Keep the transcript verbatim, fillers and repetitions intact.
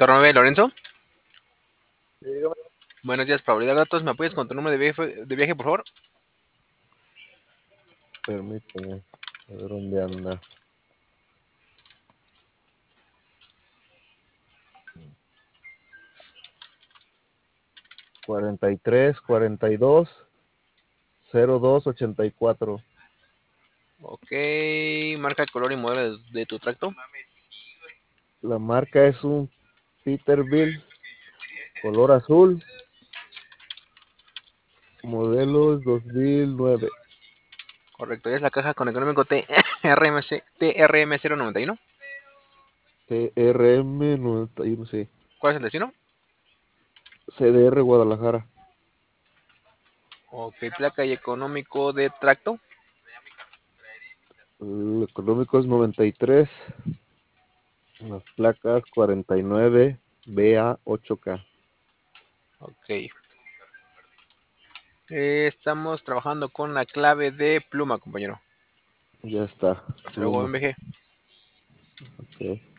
Sector nueve, Lorenzo. Sí, dígame. Buenos días, para validar datos. ¿Me apoyas con tu número de viaje, de viaje, por favor? Permíteme. A ver dónde anda. cuarenta y tres, cuarenta y dos, cero dos, ochenta y cuatro. Ok, marca, color y modelo de, de tu tracto. La marca es un Peterbilt color azul. Modelo es dos mil nueve. Correcto, ya es la caja con económico T R M C, T R M cero noventa y uno. T R M noventa y uno, sí. ¿Cuál es el destino? C D R Guadalajara. Ok, placa y económico de tracto. El económico es noventa y tres. Las placas cuarenta y nueve B A ocho K. Ok. Eh, estamos trabajando con la clave de pluma, compañero. Ya está. Hasta luego, Pluma. M G. Ok.